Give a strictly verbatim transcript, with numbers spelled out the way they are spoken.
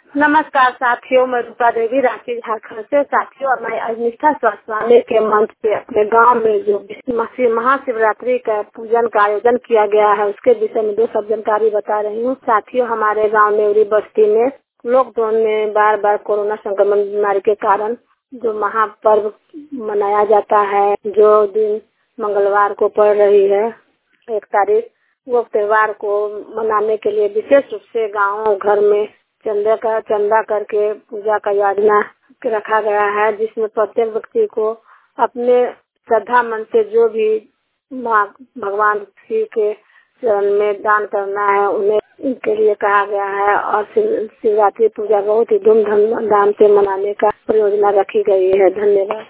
नमस्कार साथियों, मैं रूपा देवी रांची झारखंड से। साथियों, मैं आज निष्ठा स्वास्थ्य के मंच पे अपने गांव में जो महाशिवरात्रि का पूजन का आयोजन किया गया है उसके विषय में दो सब जानकारी बता रही हूँ। साथियों, हमारे गांव नेवरी बस्ती में लॉकडाउन में बार बार कोरोना संक्रमण बीमारी के कारण जो महापर्व मनाया जाता है, जो दिन मंगलवार को पड़ रही है एक तारीख, वो त्योहार को मनाने के लिए विशेष रूप से गाँव घर में चंदा का चंदा करके पूजा का योजना रखा गया है, जिसमें प्रत्येक व्यक्ति को अपने श्रद्धा मन से जो भी भगवान शिव के चरण में दान करना है उन्हें इनके लिए कहा गया है। और शिवरात्रि पूजा बहुत ही धूमधाम से मनाने का योजना रखी गई है। धन्यवाद।